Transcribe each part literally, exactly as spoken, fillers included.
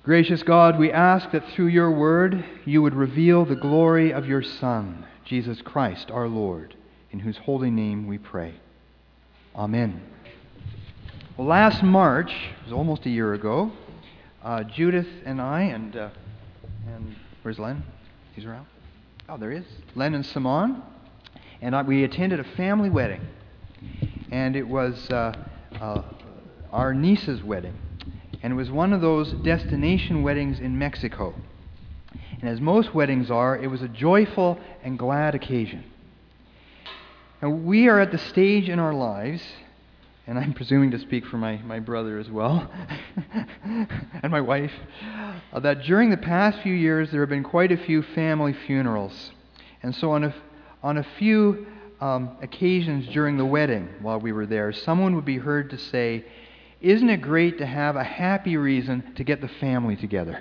Gracious God, we ask that through your word you would reveal the glory of your Son, Jesus Christ, our Lord, in whose holy name we pray. Amen. Well, last March, it was almost a year ago, uh, Judith and I, and, uh, and where's Len? He's around? Oh, there he is. Len and Simon. And I, we attended a family wedding. And it was uh, uh, our niece's wedding. And it was one of those destination weddings in Mexico. And as most weddings are, it was a joyful and glad occasion. And we are at the stage in our lives, and I'm presuming to speak for my, my brother as well, and my wife, uh, that during the past few years there have been quite a few family funerals. And so on a, on a few um, occasions during the wedding, while we were there, someone would be heard to say, "Isn't it great to have a happy reason to get the family together?"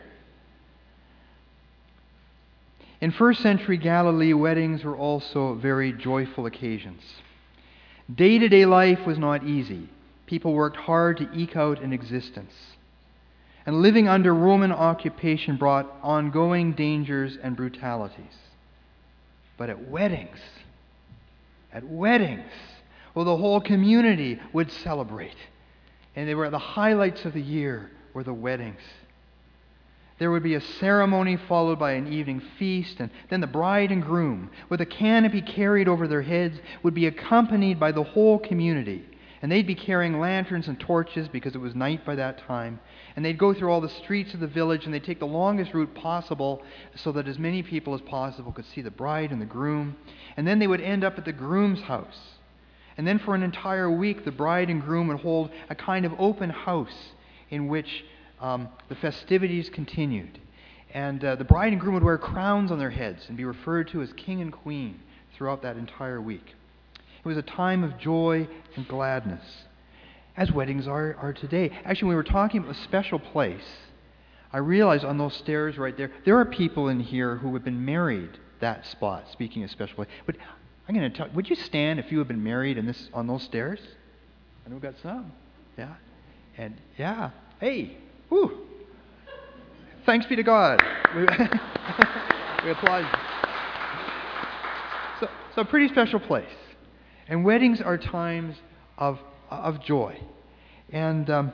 In first century Galilee, weddings were also very joyful occasions. Day-to-day life was not easy. People worked hard to eke out an existence. And living under Roman occupation brought ongoing dangers and brutalities. But at weddings, at weddings, well, the whole community would celebrate. And they were the highlights of the year were the weddings. There would be a ceremony followed by an evening feast, and then the bride and groom, with a canopy carried over their heads, would be accompanied by the whole community. And they'd be carrying lanterns and torches because it was night by that time. And they'd go through all the streets of the village, and they'd take the longest route possible so that as many people as possible could see the bride and the groom. And then they would end up at the groom's house. And then for an entire week, the bride and groom would hold a kind of open house in which um, the festivities continued. And uh, the bride and groom would wear crowns on their heads and be referred to as king and queen throughout that entire week. It was a time of joy and gladness, as weddings are, are today. Actually, when we were talking about a special place, I realized on those stairs right there, there are people in here who have been married that spot, speaking of special place. But I'm going to tell, would you stand if you have been married in this on those stairs? I know we've got some. Yeah. And yeah. Hey. Whew. Thanks be to God. We, we applaud you. So, so a pretty special place. And weddings are times of, of joy. And, um,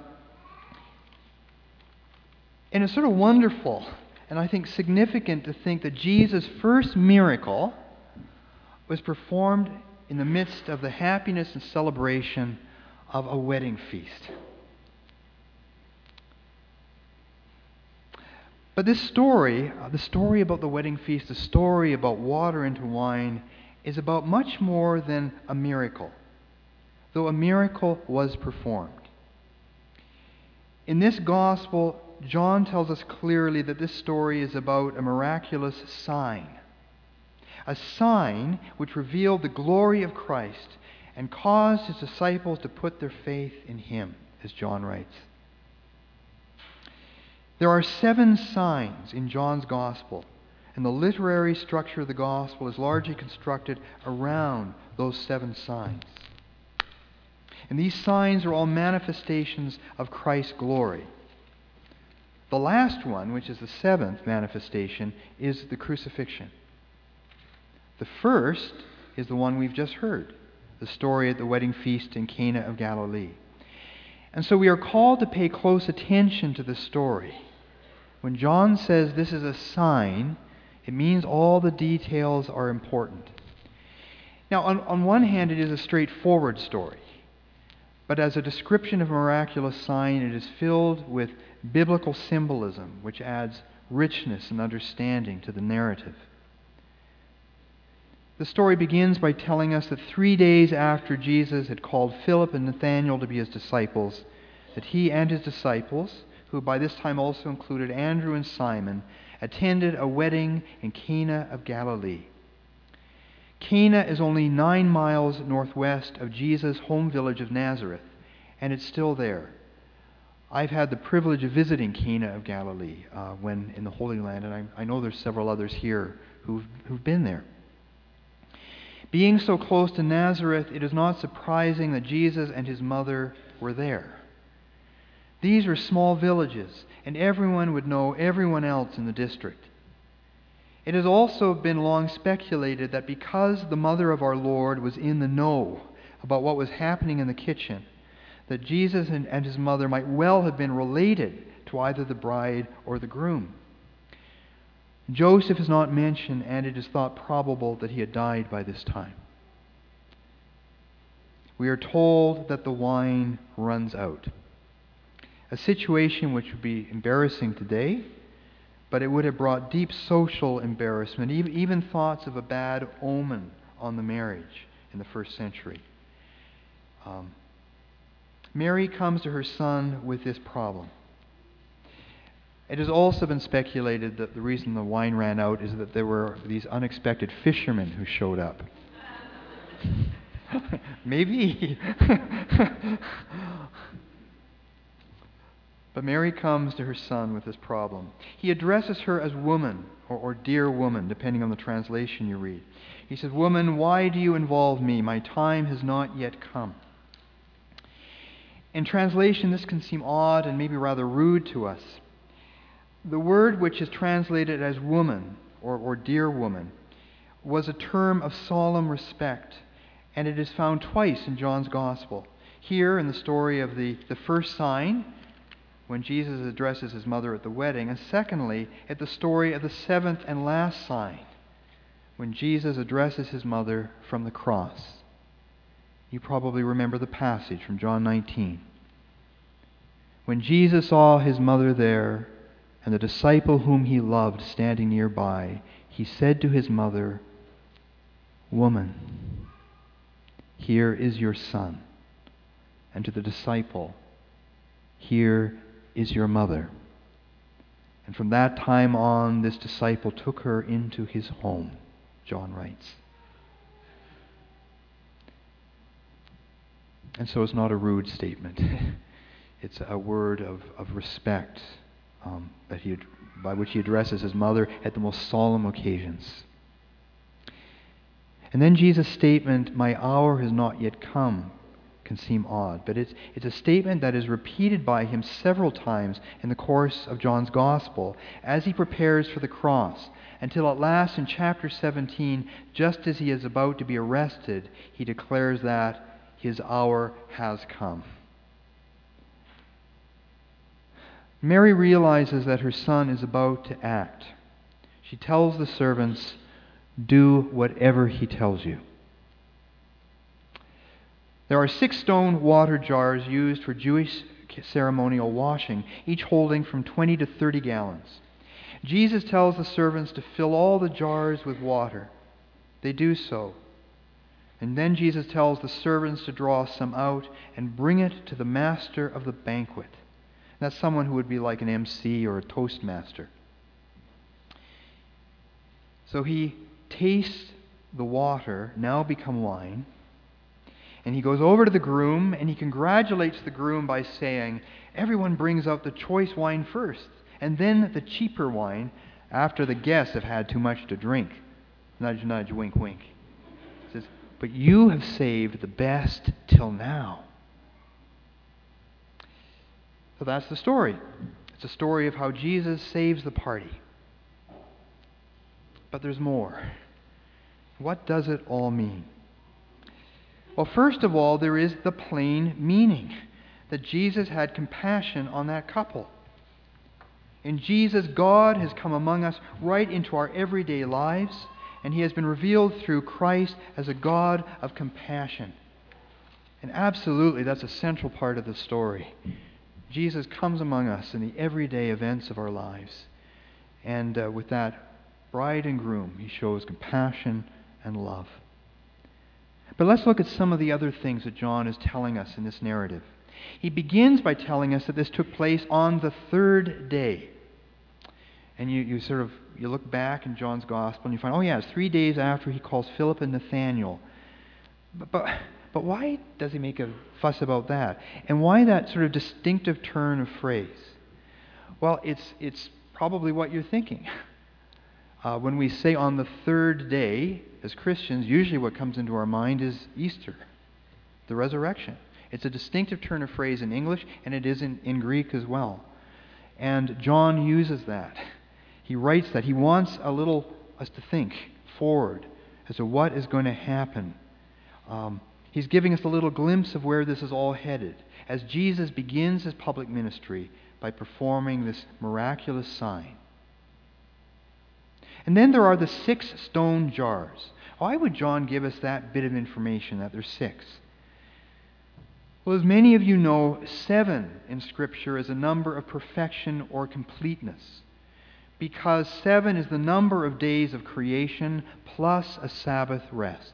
and it's sort of wonderful and I think significant to think that Jesus' first miracle was performed in the midst of the happiness and celebration of a wedding feast. But this story, uh, the story about the wedding feast, the story about water into wine, is about much more than a miracle, though a miracle was performed. In this gospel, John tells us clearly that this story is about a miraculous sign. A sign which revealed the glory of Christ and caused his disciples to put their faith in him, as John writes. There are seven signs in John's Gospel, and the literary structure of the Gospel is largely constructed around those seven signs. And these signs are all manifestations of Christ's glory. The last one, which is the seventh manifestation, is the crucifixion. The first is the one we've just heard, the story at the wedding feast in Cana of Galilee. And so we are called to pay close attention to this story. When John says this is a sign, it means all the details are important. Now, on, on one hand, it is a straightforward story. But as a description of a miraculous sign, it is filled with biblical symbolism, which adds richness and understanding to the narrative. The story begins by telling us that three days after Jesus had called Philip and Nathanael to be his disciples, that he and his disciples, who by this time also included Andrew and Simon, attended a wedding in Cana of Galilee. Cana is only nine miles northwest of Jesus' home village of Nazareth, and it's still there. I've had the privilege of visiting Cana of Galilee uh, when in the Holy Land, and I, I know there's several others here who've, who've been there. Being so close to Nazareth, it is not surprising that Jesus and his mother were there. These were small villages, and everyone would know everyone else in the district. It has also been long speculated that because the mother of our Lord was in the know about what was happening in the kitchen, that Jesus and, and his mother might well have been related to either the bride or the groom. Joseph is not mentioned, and it is thought probable that he had died by this time. We are told that the wine runs out. A situation which would be embarrassing today, but it would have brought deep social embarrassment, even thoughts of a bad omen on the marriage in the first century. Um, Mary comes to her son with this problem. It has also been speculated that the reason the wine ran out is that there were these unexpected fishermen who showed up. Maybe. But Mary comes to her son with this problem. He addresses her as woman, or, or dear woman, depending on the translation you read. He says, "Woman, why do you involve me? My time has not yet come." In translation, this can seem odd and maybe rather rude to us. The word which is translated as woman, or, or dear woman, was a term of solemn respect, and it is found twice in John's Gospel. Here in the story of the, the first sign, when Jesus addresses his mother at the wedding, and secondly, at the story of the seventh and last sign, when Jesus addresses his mother from the cross. You probably remember the passage from John nineteen. When Jesus saw his mother there, and the disciple whom he loved standing nearby, he said to his mother, "Woman, here is your son." And to the disciple, "Here is your mother." And from that time on, this disciple took her into his home, John writes. And so it's not a rude statement. It's a word of, of respect um, that he, by which he addresses his mother at the most solemn occasions. And then Jesus' statement, "My hour has not yet come," can seem odd, but it's, it's a statement that is repeated by him several times in the course of John's Gospel as he prepares for the cross, until at last in chapter seventeen, just as he is about to be arrested, he declares that his hour has come. Mary realizes that her son is about to act. She tells the servants, "Do whatever he tells you." There are six stone water jars used for Jewish ceremonial washing, each holding from twenty to thirty gallons. Jesus tells the servants to fill all the jars with water. They do so. And then Jesus tells the servants to draw some out and bring it to the master of the banquet. That's someone who would be like an M C or a toastmaster. So he tastes the water, now become wine, and he goes over to the groom and he congratulates the groom by saying, "Everyone brings out the choice wine first, and then the cheaper wine after the guests have had too much to drink." Nudge, nudge, wink, wink. He says, "But you have saved the best till now." So that's the story. It's a story of how Jesus saves the party. But there's more. What does it all mean? Well, first of all, there is the plain meaning that Jesus had compassion on that couple. In Jesus, God has come among us right into our everyday lives, and he has been revealed through Christ as a God of compassion. And absolutely, that's a central part of the story. Jesus comes among us in the everyday events of our lives. And uh, with that bride and groom, he shows compassion and love. But let's look at some of the other things that John is telling us in this narrative. He begins by telling us that this took place on the third day. And you, you sort of you look back in John's Gospel and you find, oh yeah, it's three days after he calls Philip and Nathanael. But, but, but why does he make a fuss about that? And why that sort of distinctive turn of phrase? Well, it's, it's probably what you're thinking. Uh, when we say on the third day, as Christians, usually what comes into our mind is Easter, the resurrection. It's a distinctive turn of phrase in English, and it is in, in Greek as well. And John uses that. He writes that. He wants a little us to think forward as to what is going to happen. Um, he's giving us a little glimpse of where this is all headed as Jesus begins his public ministry by performing this miraculous sign. And then there are the six stone jars. Why would John give us that bit of information, that there's six? Well, as many of you know, seven in Scripture is a number of perfection or completeness, because seven is the number of days of creation plus a Sabbath rest.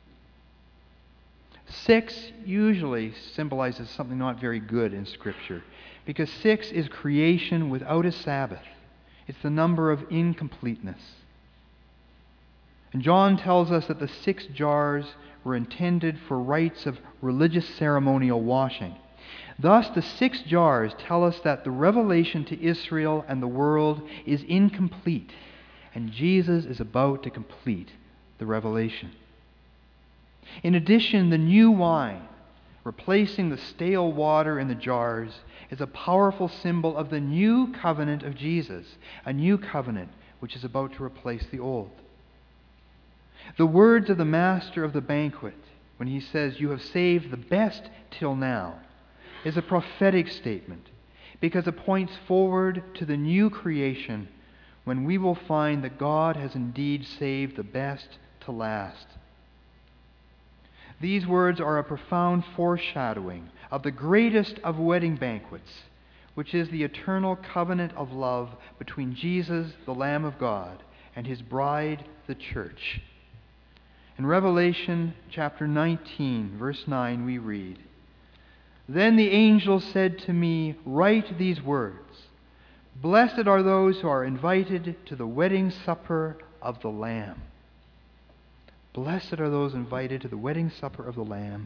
Six usually symbolizes something not very good in Scripture, because six is creation without a Sabbath. It's the number of incompleteness. And John tells us that the six jars were intended for rites of religious ceremonial washing. Thus, the six jars tell us that the revelation to Israel and the world is incomplete, and Jesus is about to complete the revelation. In addition, the new wine, replacing the stale water in the jars, is a powerful symbol of the new covenant of Jesus, a new covenant which is about to replace the old. The words of the master of the banquet, when he says, "You have saved the best till now," is a prophetic statement because it points forward to the new creation when we will find that God has indeed saved the best to last. These words are a profound foreshadowing of the greatest of wedding banquets, which is the eternal covenant of love between Jesus, the Lamb of God, and his bride, the church. In Revelation chapter nineteen, verse nine, we read, "Then the angel said to me, 'Write these words, Blessed are those who are invited to the wedding supper of the Lamb.'" Blessed are those invited to the wedding supper of the Lamb.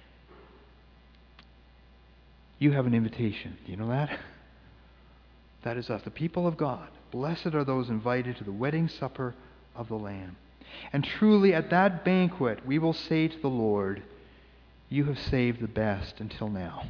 You have an invitation. Do you know that? That is us, the people of God. Blessed are those invited to the wedding supper of the Lamb. And truly at that banquet we will say to the Lord, "You have saved the best until now."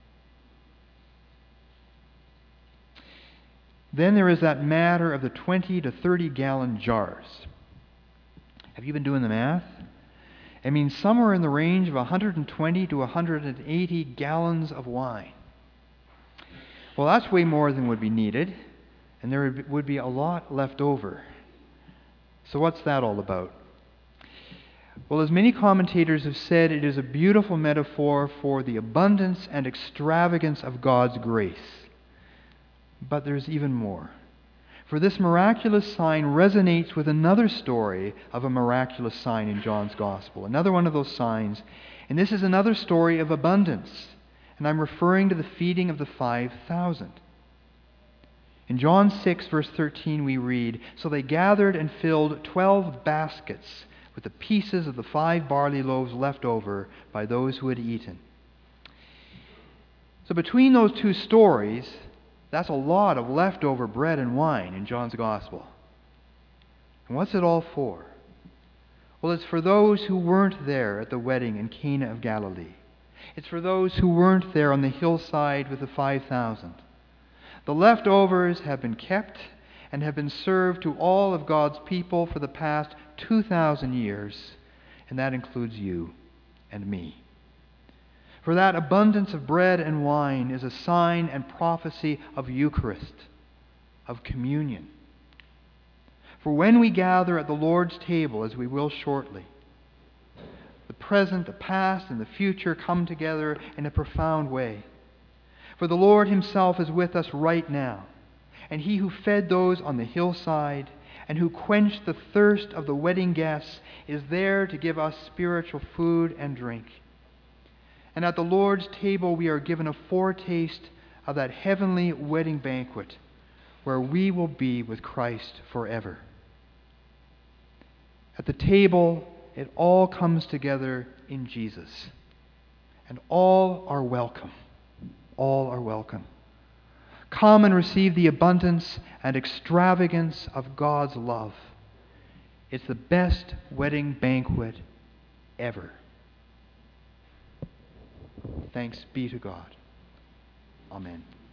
Then there is that matter of the twenty to thirty gallon jars. Have you been doing the math? It means somewhere in the range of one hundred twenty to one hundred eighty gallons of wine. Well, that's way more than would be needed, and there would be a lot left over. So what's that all about? Well, as many commentators have said, it is a beautiful metaphor for the abundance and extravagance of God's grace. But there's even more. For this miraculous sign resonates with another story of a miraculous sign in John's Gospel, another one of those signs. And this is another story of abundance. And I'm referring to the feeding of the five thousand. In John six, verse thirteen, we read, "So they gathered and filled twelve baskets with the pieces of the five barley loaves left over by those who had eaten." So between those two stories, that's a lot of leftover bread and wine in John's Gospel. And what's it all for? Well, it's for those who weren't there at the wedding in Cana of Galilee. It's for those who weren't there on the hillside with the five thousand. The leftovers have been kept and have been served to all of God's people for the past two thousand years, and that includes you and me. For that abundance of bread and wine is a sign and prophecy of Eucharist, of communion. For when we gather at the Lord's table, as we will shortly, the present, the past, and the future come together in a profound way. For the Lord himself is with us right now, and he who fed those on the hillside and who quenched the thirst of the wedding guests is there to give us spiritual food and drink. And at the Lord's table we are given a foretaste of that heavenly wedding banquet where we will be with Christ forever. At the table, it all comes together in Jesus. And all are welcome. All are welcome. Come and receive the abundance and extravagance of God's love. It's the best wedding banquet ever. Thanks be to God. Amen.